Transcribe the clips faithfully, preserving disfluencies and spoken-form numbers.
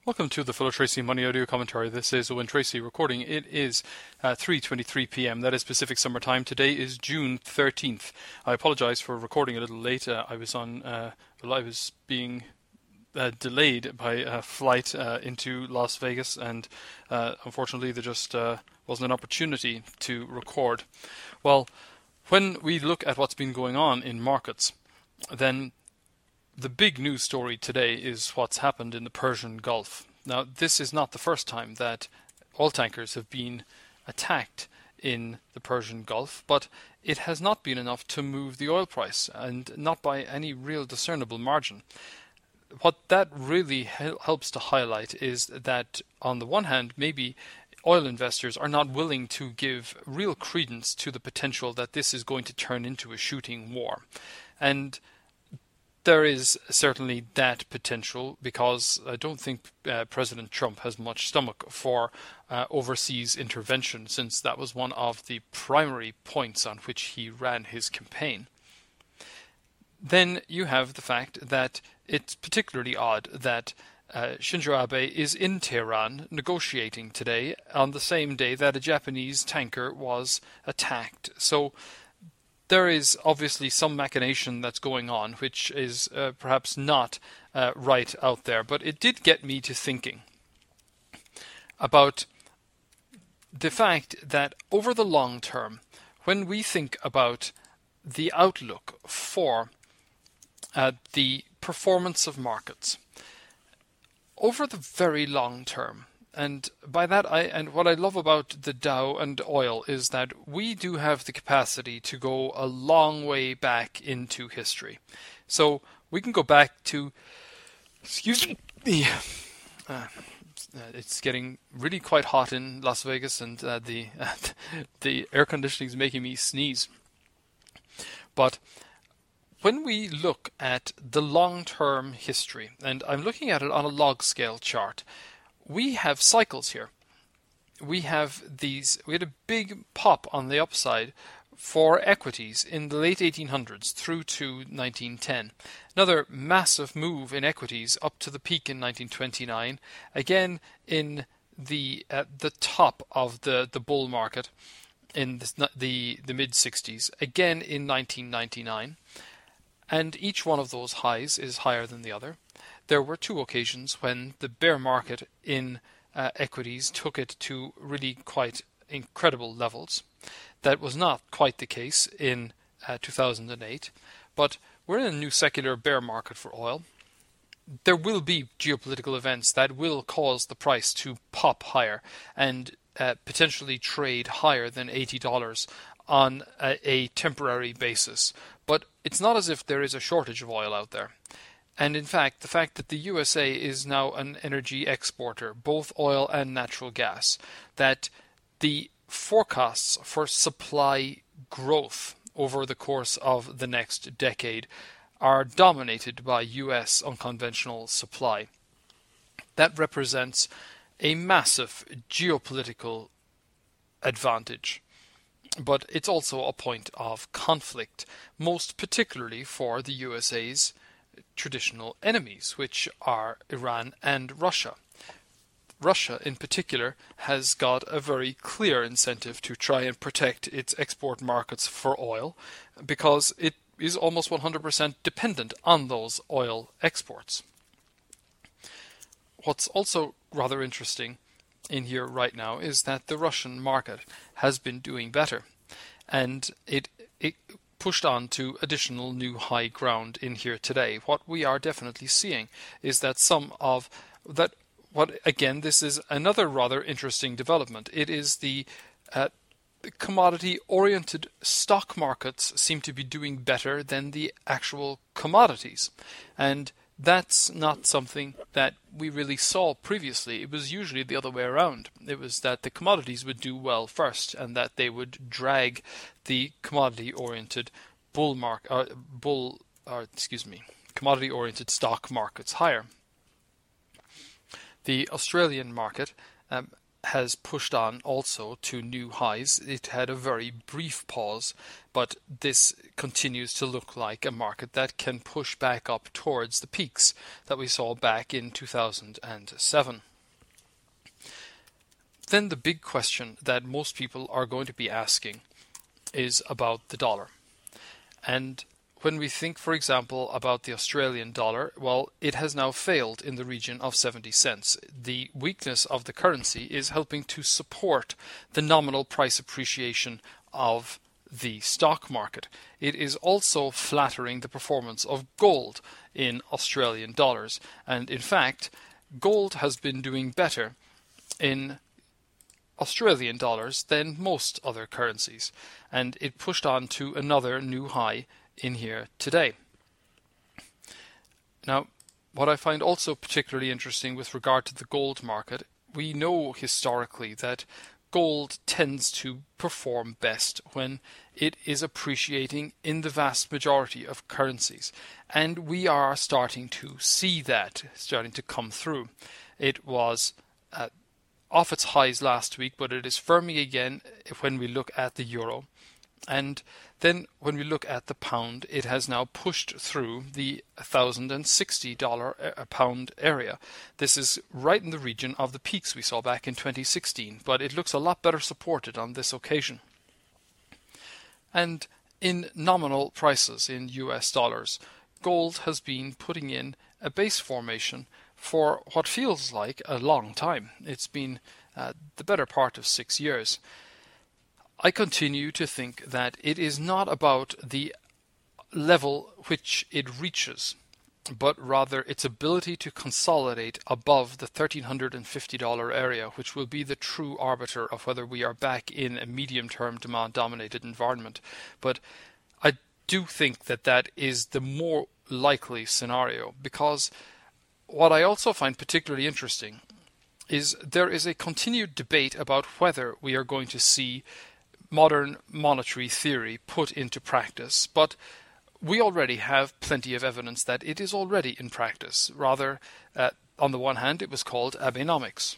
Welcome to the Full of Tracy Money Audio Commentary. This is Owen Tracy recording. It is uh, three twenty-three p m. That is Pacific Summer Time. Today is June thirteenth. I apologize for recording a little late. Uh, I was on, uh, well, I was being uh, delayed by a flight uh, into Las Vegas, and uh, unfortunately there just uh, wasn't an opportunity to record. Well, when we look at what's been going on in markets, then the big news story today is what's happened in the Persian Gulf. Now, this is not the first time that oil tankers have been attacked in the Persian Gulf, but it has not been enough to move the oil price, and not by any real discernible margin. What that really hel- helps to highlight is that, on the one hand, maybe oil investors are not willing to give real credence to the potential that this is going to turn into a shooting war. And there is certainly that potential, because I don't think uh, President Trump has much stomach for uh, overseas intervention, since that was one of the primary points on which he ran his campaign. Then you have the fact that it's particularly odd that uh, Shinzo Abe is in Tehran negotiating today on the same day that a Japanese tanker was attacked. So there is obviously some machination that's going on, which is uh, perhaps not uh, right out there. But it did get me to thinking about the fact that over the long term, when we think about the outlook for uh, the performance of markets, over the very long term, and by that, I and what I love about the Dow and oil is that we do have the capacity to go a long way back into history. So we can go back to, excuse me, uh, it's getting really quite hot in Las Vegas, and uh, the uh, the air conditioning is making me sneeze. But when we look at the long-term history, and I'm looking at it on a log scale chart, we have cycles here. We have these, we had a big pop on the upside for equities in the late eighteen hundreds through to nineteen ten. Another massive move in equities up to the peak in nineteen twenty-nine. Again in the at the top of the, the bull market in the, the, the mid sixties. Again in nineteen ninety-nine. And each one of those highs is higher than the other. There were two occasions when the bear market in uh, equities took it to really quite incredible levels. That was not quite the case in uh, two thousand eight, but we're in a new secular bear market for oil. There will be geopolitical events that will cause the price to pop higher and uh, potentially trade higher than eighty dollars on a, a temporary basis. But it's not as if there is a shortage of oil out there. And in fact, the fact that the U S A is now an energy exporter, both oil and natural gas, that the forecasts for supply growth over the course of the next decade are dominated by U S unconventional supply. That represents a massive geopolitical advantage. But it's also a point of conflict, most particularly for the U S A's traditional enemies, which are Iran and Russia. Russia, in particular, has got a very clear incentive to try and protect its export markets for oil, because it is almost one hundred percent dependent on those oil exports. What's also rather interesting in here right now is that the Russian market has been doing better, and it it pushed on to additional new high ground in here today. What we are definitely seeing is that some of that, what again, this is another rather interesting development. It is the uh, commodity-oriented stock markets seem to be doing better than the actual commodities, and that's not something that we really saw previously. It was usually the other way around. It was that the commodities would do well first, and that they would drag the commodity-oriented bull mark, uh, bull, uh, excuse me, commodity-oriented stock markets higher. The Australian market um, has pushed on also to new highs. It had a very brief pause, but this continues to look like a market that can push back up towards the peaks that we saw back in two thousand seven. Then the big question that most people are going to be asking is about the dollar. And when we think, for example, about the Australian dollar, well, it has now failed in the region of seventy cents. The weakness of the currency is helping to support the nominal price appreciation of the stock market. It is also flattering the performance of gold in Australian dollars. And in fact, gold has been doing better in Australian dollars than most other currencies. And it pushed on to another new high in here today. Now, what I find also particularly interesting with regard to the gold market, we know historically that gold tends to perform best when it is appreciating in the vast majority of currencies. And we are starting to see that starting to come through. It was uh, off its highs last week, but it is firming again when we look at the euro. And then when we look at the pound, it has now pushed through the one thousand sixty dollars a pound area. This is right in the region of the peaks we saw back in twenty sixteen, but it looks a lot better supported on this occasion. And in nominal prices in U S dollars, gold has been putting in a base formation for what feels like a long time. It's been uh, the better part of six years. I continue to think that it is not about the level which it reaches, but rather its ability to consolidate above the one thousand three hundred fifty dollars area, which will be the true arbiter of whether we are back in a medium-term demand-dominated environment. But I do think that that is the more likely scenario, because what I also find particularly interesting is there is a continued debate about whether we are going to see modern monetary theory put into practice, but we already have plenty of evidence that it is already in practice. Rather, uh, on the one hand, it was called Abenomics.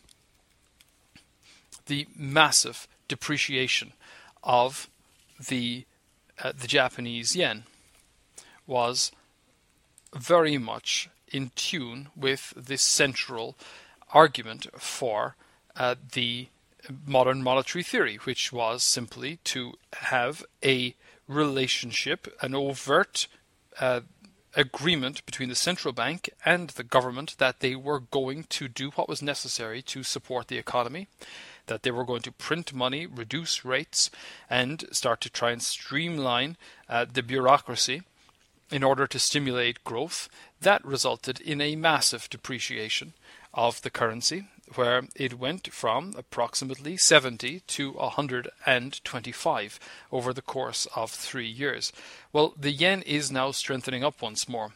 The massive depreciation of the uh, the Japanese yen was very much in tune with this central argument for uh, the modern monetary theory, which was simply to have a relationship, an overt uh, agreement between the central bank and the government that they were going to do what was necessary to support the economy, that they were going to print money, reduce rates, and start to try and streamline uh, the bureaucracy in order to stimulate growth. That resulted in a massive depreciation of the currency, where it went from approximately seventy to one hundred twenty-five over the course of three years. Well, the yen is now strengthening up once more.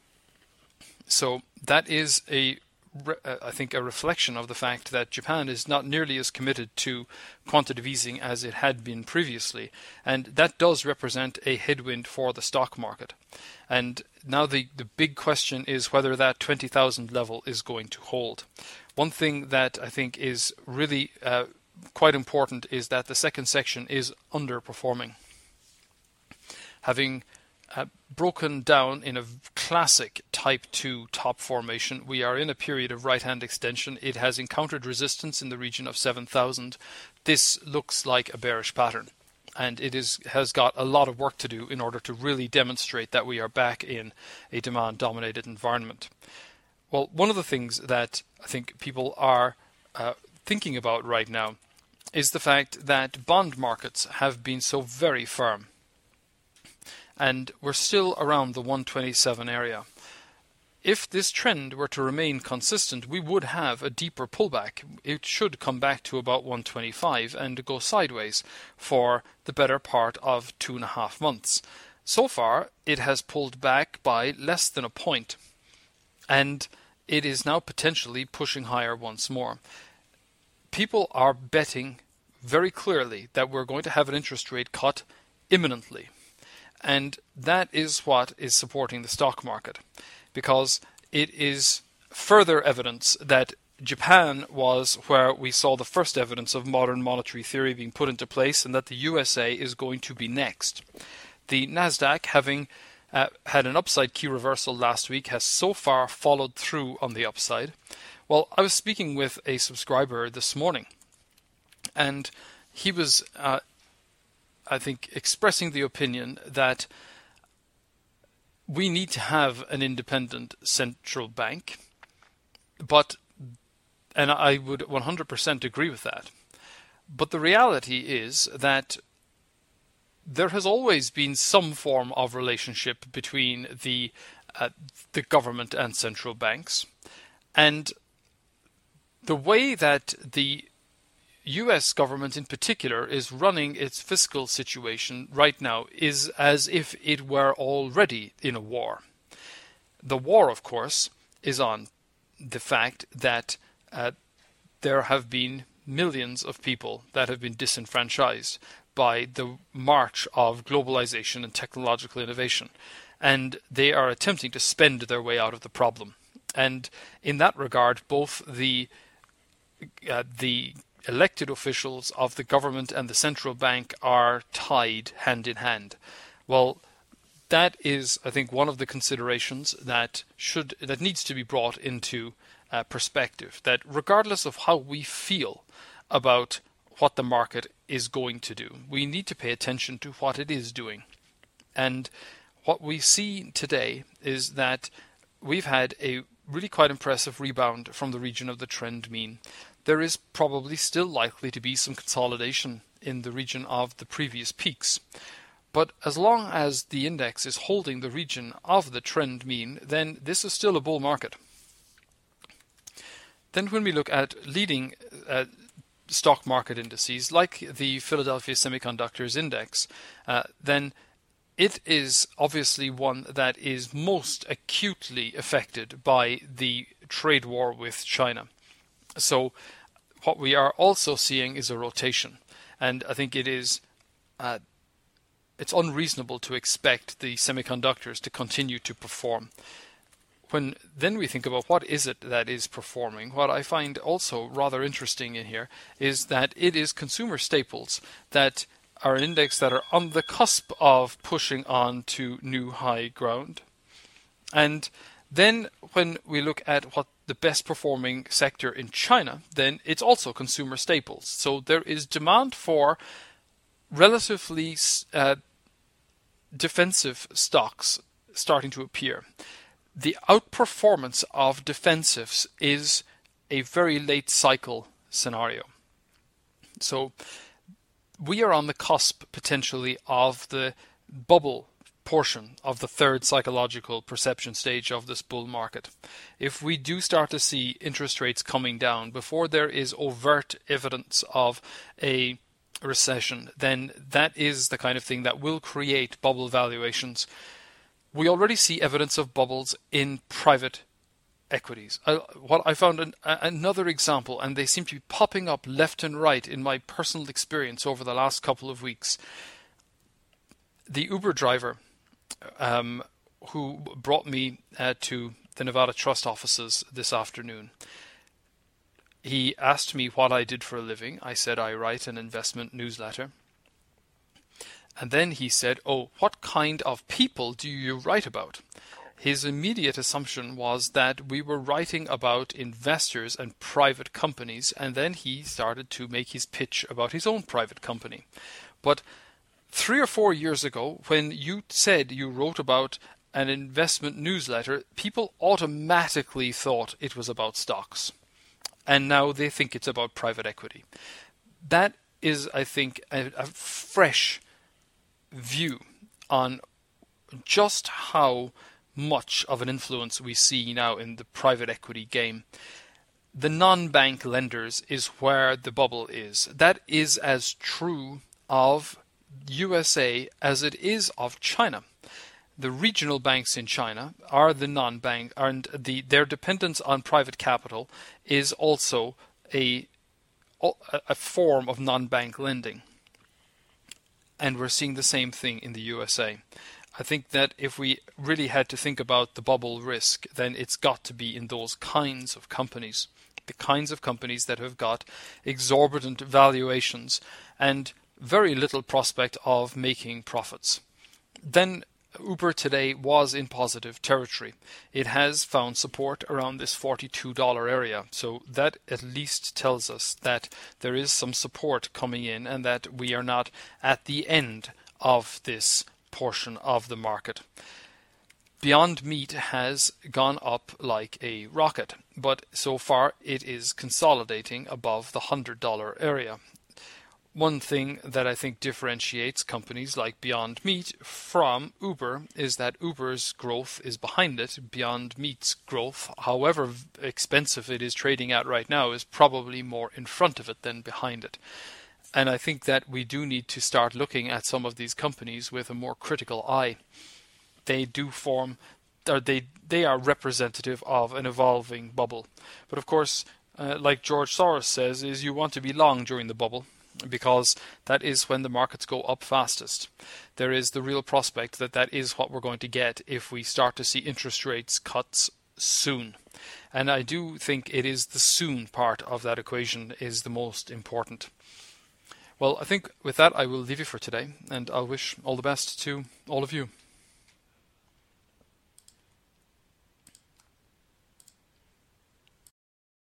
So that is a I think a reflection of the fact that Japan is not nearly as committed to quantitative easing as it had been previously, and that does represent a headwind for the stock market. And now the, the big question is whether that twenty thousand level is going to hold. One thing that I think is really uh, quite important is that the second section is underperforming. Having Uh, broken down in a classic type two top formation, we are in a period of right-hand extension. It has encountered resistance in the region of seven thousand. This looks like a bearish pattern, and it is has got a lot of work to do in order to really demonstrate that we are back in a demand-dominated environment. Well, one of the things that I think people are uh, thinking about right now is the fact that bond markets have been so very firm, and we're still around the one twenty-seven area. If this trend were to remain consistent, we would have a deeper pullback. It should come back to about one twenty-five and go sideways for the better part of two and a half months. So far, it has pulled back by less than a point, and it is now potentially pushing higher once more. People are betting very clearly that we're going to have an interest rate cut imminently. And that is what is supporting the stock market, because it is further evidence that Japan was where we saw the first evidence of modern monetary theory being put into place, and that the U S A is going to be next. The Nasdaq, having uh, had an upside key reversal last week, has so far followed through on the upside. Well, I was speaking with a subscriber this morning, and he was, uh, I think, expressing the opinion that we need to have an independent central bank, but and I would one hundred percent agree with that. But the reality is that there has always been some form of relationship between the uh, the government and central banks. And the way that the U S government in particular is running its fiscal situation right now is as if it were already in a war. The war, of course, is on the fact that Uh, there have been millions of people that have been disenfranchised by the march of globalization and technological innovation, and they are attempting to spend their way out of the problem. And in that regard, both the uh, the elected officials of the government and the central bank are tied hand in hand. Well, that is, I think, one of the considerations that should that needs to be brought into Uh, perspective, that regardless of how we feel about what the market is going to do, we need to pay attention to what it is doing. And what we see today is that we've had a really quite impressive rebound from the region of the trend mean. There is probably still likely to be some consolidation in the region of the previous peaks. But as long as the index is holding the region of the trend mean, then this is still a bull market. Then when we look at leading uh, stock market indices, like the Philadelphia Semiconductors Index, uh, then it is obviously one that is most acutely affected by the trade war with China. So what we are also seeing is a rotation. And I think it is uh, it's unreasonable to expect the semiconductors to continue to perform. When then we think about what is it that is performing, what I find also rather interesting in here is that it is consumer staples that are an index that are on the cusp of pushing on to new high ground. And then when we look at what the best performing sector in China, then it's also consumer staples. So there is demand for relatively uh, defensive stocks starting to appear. The outperformance of defensives is a very late cycle scenario. So we are on the cusp potentially of the bubble portion of the third psychological perception stage of this bull market. If we do start to see interest rates coming down before there is overt evidence of a recession, then that is the kind of thing that will create bubble valuations. We already see evidence of bubbles in private equities. I, what I found an, a, another example, and they seem to be popping up left and right in my personal experience over the last couple of weeks. The Uber driver um, who brought me uh, to the Nevada Trust offices this afternoon, he asked me what I did for a living. I said I write an investment newsletter. And then he said, "Oh, what kind of people do you write about?" His immediate assumption was that we were writing about investors and private companies, and then he started to make his pitch about his own private company. But three or four years ago, when you said you wrote about an investment newsletter, people automatically thought it was about stocks. And now they think it's about private equity. That is, I think, a, a fresh view on just how much of an influence we see now in the private equity game. The non-bank lenders is where the bubble is. That is as true of U S A as it is of China. The regional banks in China are the non-bank, and the their dependence on private capital is also a a form of non-bank lending. And we're seeing the same thing in the U S A. I think that if we really had to think about the bubble risk, then it's got to be in those kinds of companies. The kinds of companies that have got exorbitant valuations and very little prospect of making profits. Then Uber today was in positive territory. It has found support around this forty-two dollars area. So that at least tells us that there is some support coming in and that we are not at the end of this portion of the market. Beyond Meat has gone up like a rocket, but so far it is consolidating above the one hundred dollars area. One thing that I think differentiates companies like Beyond Meat from Uber is that Uber's growth is behind it. Beyond Meat's growth, however expensive it is trading at right now, is probably more in front of it than behind it. And I think that we do need to start looking at some of these companies with a more critical eye. They do form, or they they are representative of an evolving bubble. But of course, uh, like George Soros says, is you want to be long during the bubble, because that is when the markets go up fastest. There is the real prospect that that is what we're going to get if we start to see interest rates cuts soon. And I do think it is the soon part of that equation is the most important. Well, I think with that I will leave you for today, and I'll wish all the best to all of you.